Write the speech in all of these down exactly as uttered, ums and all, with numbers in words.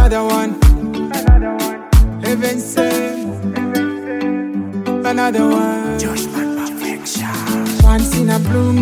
Another one. Heaven say. Another one. Judgment perfection. Once in a blue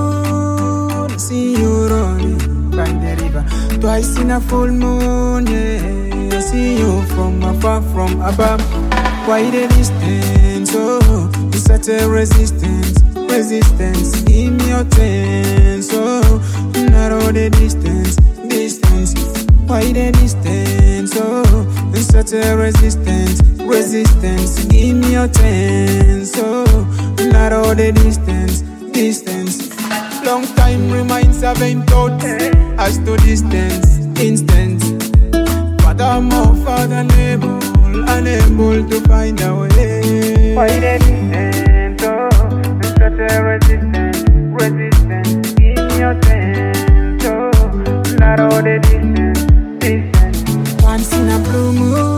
moon, see you rolling by the river. Twice in a full moon, yeah, see you from afar, from above. Why the distance? Oh, it's such a resistance, resistance. Give me your ten, so narrow the distance, distance. Why the distance? Oh, it's such a resistance, resistance. Give me your ten, so narrow the distance, distance. Long time reminds of vain thoughts as to distance, instance. But I'm more father unable, unable to find a way. Why the distance? Oh, it's such a resistance, resistance. Give me your chance, oh, narrow the distance, distance. Once in a blue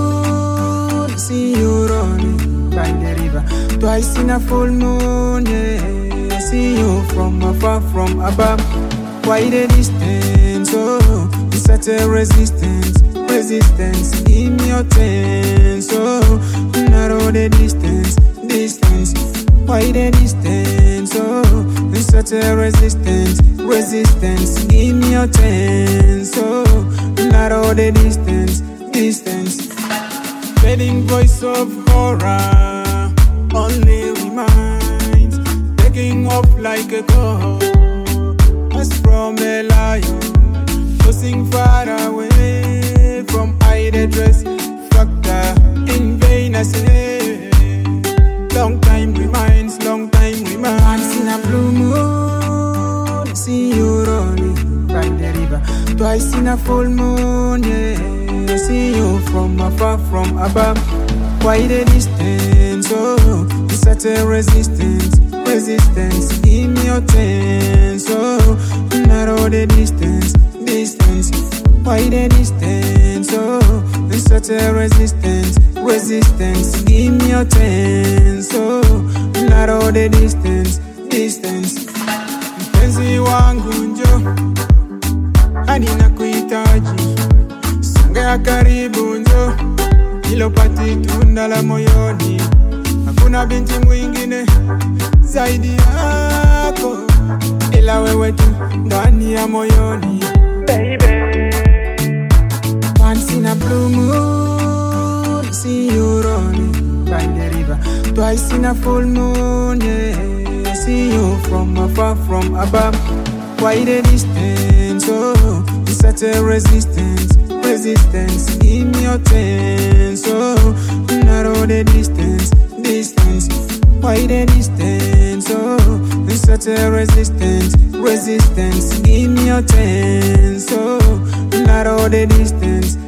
moon, see you rolling by the river. Twice in a full moon, yeah, see you from afar, from above. Why the distance? Oh, it's such a resistance, resistance. Give me your ten, so narrow the distance, distance. Why the distance? Oh, it's such a resistance, resistance. Give me your ten, so narrow the distance, distance. Fading voice of horror only reminds, taking off like a ghost as from a lion, tossing far away from either dress factor. In vain I say, long time reminds, long time reminds. Once in a blue moon, see you rolling by the river. Twice in a full moon, yeah, see you from afar, from above. Why the distance? Oh, it's such a resistance, resistance. Give me your ten, so narrow the distance, distance. Why the distance? Oh, it's such a resistance, resistance. Give me your ten, so narrow the distance, distance. Mpenzi wangu njo hadi nakuhitaji, songea karibu njo nilopati tunda la moyoni. Hakuna binti mwingine zaidi yako, ila wewe tu ndani ya moyoni, baby. Once in a blue moon, see you rolling by the river. Twice in a full moon, yeah, see you from afar, from above. Why the distance? Oh, it's such a resistance, resistance. Give me your ten, so narrow the distance, distance. Why the distance? Oh, it's such a resistance, resistance. Give me your ten, so narrow the distance,